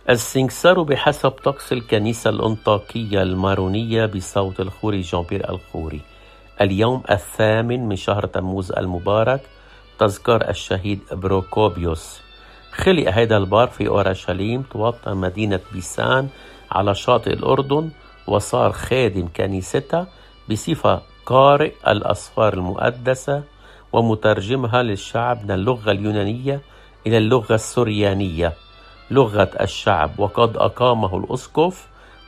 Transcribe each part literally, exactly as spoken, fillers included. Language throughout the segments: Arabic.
السنكسار بحسب طقس الكنيسة الأنطاكية المارونية بصوت الخوري جان بيير الخوري. اليوم الثامن من شهر تموز المبارك، تذكار الشهيد بروكوبيوس. خلق هذا البار في أورشليم توطن مدينة بيسان على شاطئ الأردن، وصار خادم كنيستها بصفة قارئ الأسفار المقدسة ومترجمها للشعب من اللغة اليونانية إلى اللغة السريانية لغة الشعب. وقد أقامه الأسقف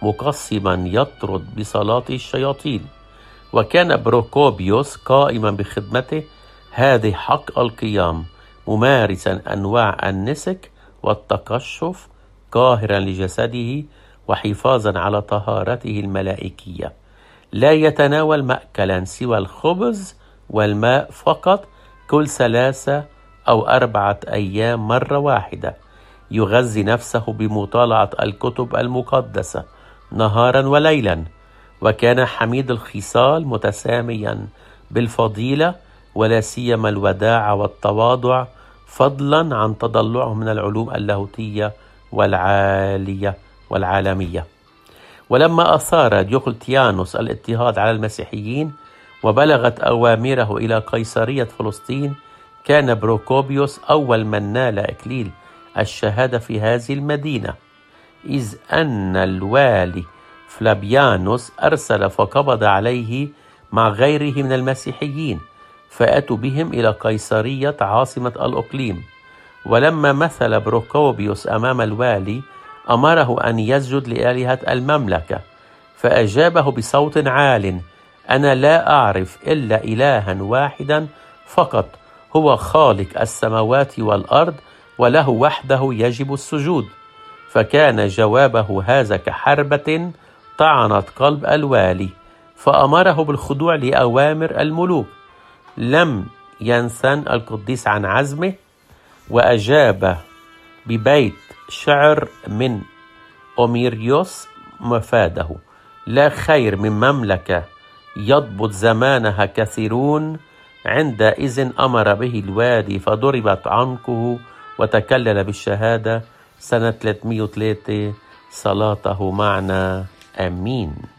مقسما يطرد بصلاته الشياطين. وكان بروكوبيوس قائما بخدمته هذه حق القيام، ممارسا أنواع النسك والتقشف، قاهرا لجسده وحفاظا على طهارته الملائكية. لا يتناول مأكلا سوى الخبز والماء فقط كل ثلاثة أو أربعة أيام مرة واحدة. يغذي نفسه بمطالعة الكتب المقدسة نهارا وليلا. وكان حميد الخصال متساميا بالفضيلة، ولا سيما الوداعة والتواضع، فضلا عن تضلعه من العلوم اللاهوتية والعالية والعالمية. ولما أثار ديوقلتيانوس الاضطهاد على المسيحيين وبلغت أوامره إلى قيصرية فلسطين، كان بروكوبيوس أول من نال إكليل الشهادة في هذه المدينة، إذ أن الوالي فلابيانوس أرسل فقبض عليه مع غيره من المسيحيين، فأتوا بهم إلى قيصرية عاصمة الأقليم. ولما مثل بروكوبيوس أمام الوالي أمره أن يسجد لآلهة المملكة، فأجابه بصوت عال: أنا لا أعرف إلا إلها واحدا فقط، هو خالق السماوات والأرض، وله وحده يجب السجود. فكان جوابه هذا كحربة طعنت قلب الوالي، فأمره بالخضوع لأوامر الملوك. لم ينثن القديس عن عزمه، وأجاب ببيت شعر من أوميريوس مفاده: لا خير من مملكة يضبط زمانها كثيرون. عندئذ أمر به الوالي فضربت عنقه وتكلل بالشهادة سنة ثلاثمائة وثلاثة. صلاته معنا، آمين.